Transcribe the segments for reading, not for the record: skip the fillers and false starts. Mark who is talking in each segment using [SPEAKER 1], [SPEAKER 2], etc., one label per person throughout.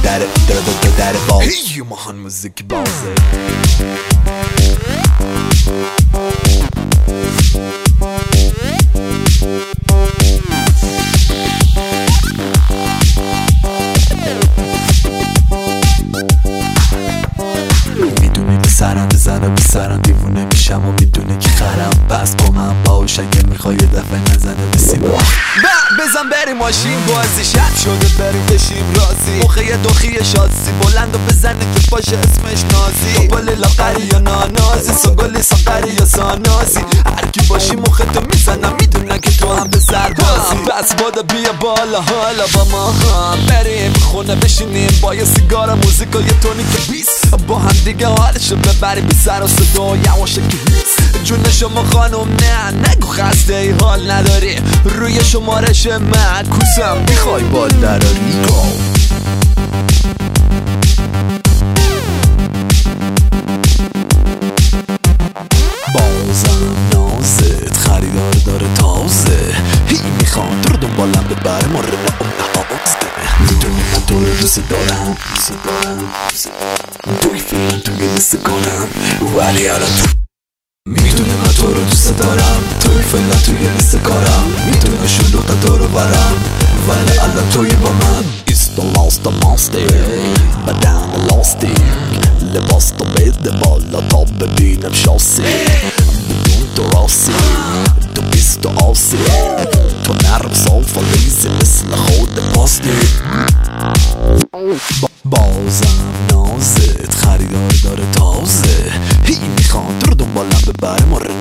[SPEAKER 1] در باز هی ماهان موزیک بازه میدونی که سرم بزنه به سرم دیوونه میشم و میدونه که خرم بس با من باش اگه میخوای یه دفعه نزنه به سیما بزن بریم ماشین بازی شب شده بریم بشیم رازی موقع دوخی شاسی بلند و بزنه که باشه اسمش نازی گل لاغری یا نانازی سگلی ساقری یا سانازی هرکی باشی موقع تو میزنم میدونن که تو هم به سربازی بس بادا بیا بالا حالا با ما هم بریم خونه بشینیم با یه سیگار موزیک و یه تونیک بیس با هم دیگه حالشو ببریم بی سر و صدا یواشه که نیست جون شما خانم نه نگو خسته ای حال نداری روی شمارش من کوسم میخوای بال دراری بازم نازت خریدار داره تازه هی میخوان تو رو دنبالم ببره ماره میدونی من تو رو دوست دارم توی فیلم تو لیست کنم ولی الان تو میدونی من تو رو دوست دارم توی فیلم توی لیست کارم میدونی شلوغ دارو برم ولی الان توی با من It's the last monster بدن لاستیک لباس تو بده بالا تا ببینم شاسی بدون تو راسی تو بیست و آسی تو نرم فلیزی مثل خود پاستی بازم نازت خریدار داره تازه هی میخوان تو رو دنبالم ببره ماره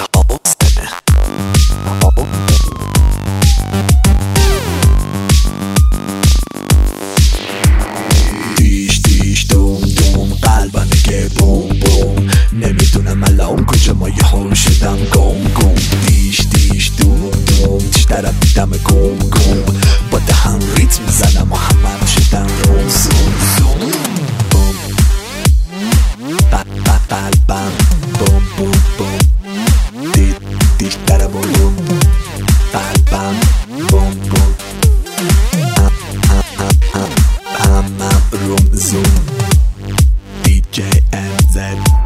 [SPEAKER 1] دیش دوم قلبم میگه بوم بوم نمیدونم الان کجا ما یه حال شدم گم دیش دوم تیش طرف دیدم گم با دهن ریتم میزنم و همه شدم روزوم قلبم بوم دیش طرف بوم قلبم بوم همم روم زوم DJ MZ